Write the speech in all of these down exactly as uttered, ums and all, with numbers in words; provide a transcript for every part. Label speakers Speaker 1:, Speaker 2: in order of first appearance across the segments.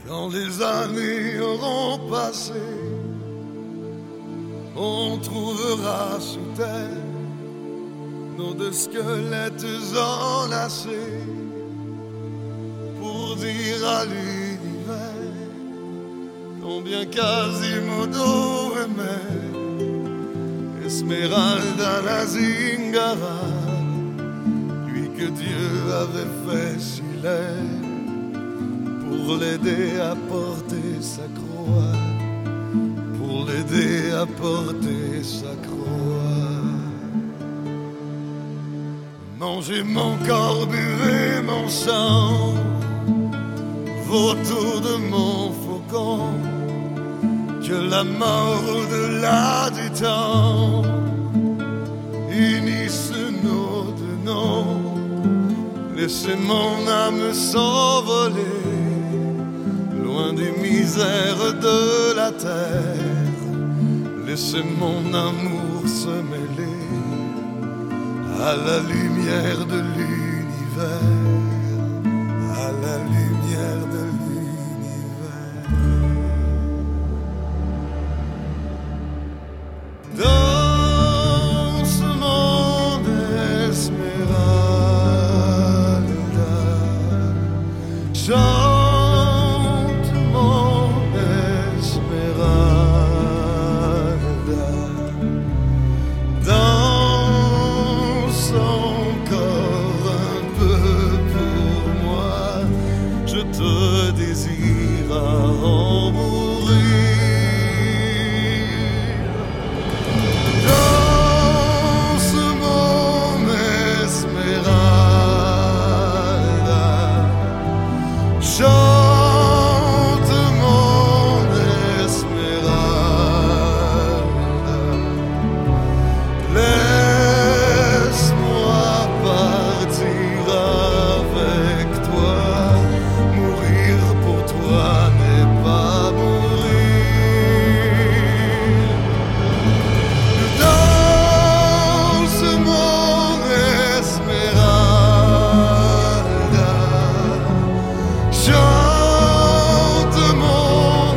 Speaker 1: Quand les années auront passé, on trouvera sous terre nos deux squelettes enlacés pour dire à l'univers combien Quasimodo aimait Esmeralda la Zingara, lui que Dieu avait fait si laid pour l'aider à porter sa croix, pour l'aider à porter sa croix. Mangez mon corps, buvez mon sang, vautour de mon faucon, que la mort au-delà du temps unisse nos deux noms. Laissez mon âme s'envoler loin des misères de la terre. Laissez mon amour se mêler à la lumière de l'univers, à la lumière de l'univers. Dans ce monde Esmeralda, chante mon Esmeralda. Danse encore un peu pour moi, je te désire à en mourir. Danse mon Esmeralda, chante mon Esmeralda. Laisse-moi partir avec toi, mourir pour toi n'est pas mourir. Danse mon Esmeralda, chante mon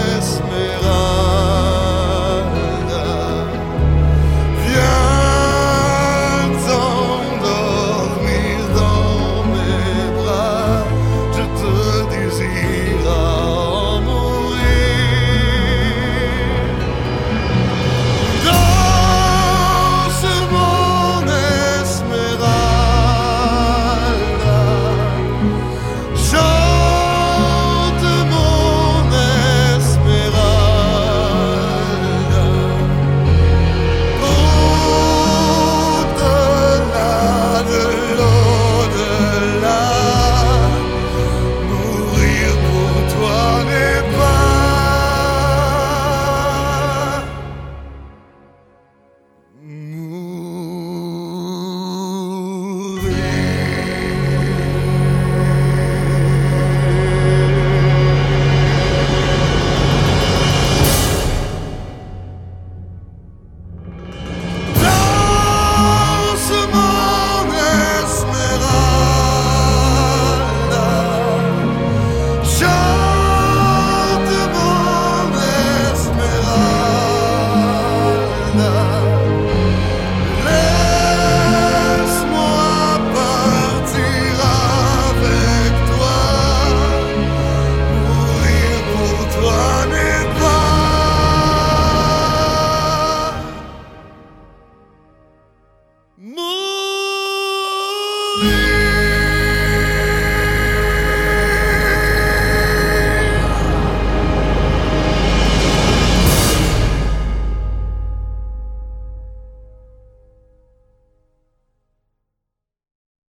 Speaker 1: Esmeralda. Viens t'endormir dans mes bras, je te désire à en mourir. Danse mon Esmeralda, chante mon Esmeralda. Au-delà de l'au-delà, mourir pour toi n'est pas Danse mon Esmeralda, chante mon Esmeralda. Laisse-moi partir avec toi, mourir pour toi n'est pas mourir.